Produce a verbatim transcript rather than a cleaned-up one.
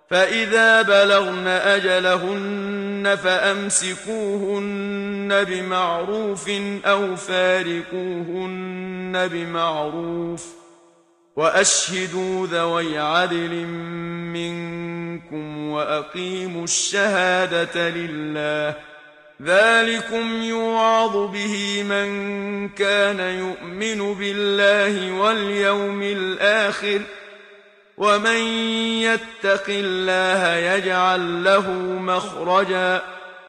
فإذا بلغن أجلهن فأمسكوهن بمعروف أو فارقوهن بمعروف وأشهدوا ذوي عدل منكم وأقيموا الشهادة لله ذلكم يوعظ به من كان يؤمن بالله واليوم الآخر ومن يتق الله يجعل له مخرجا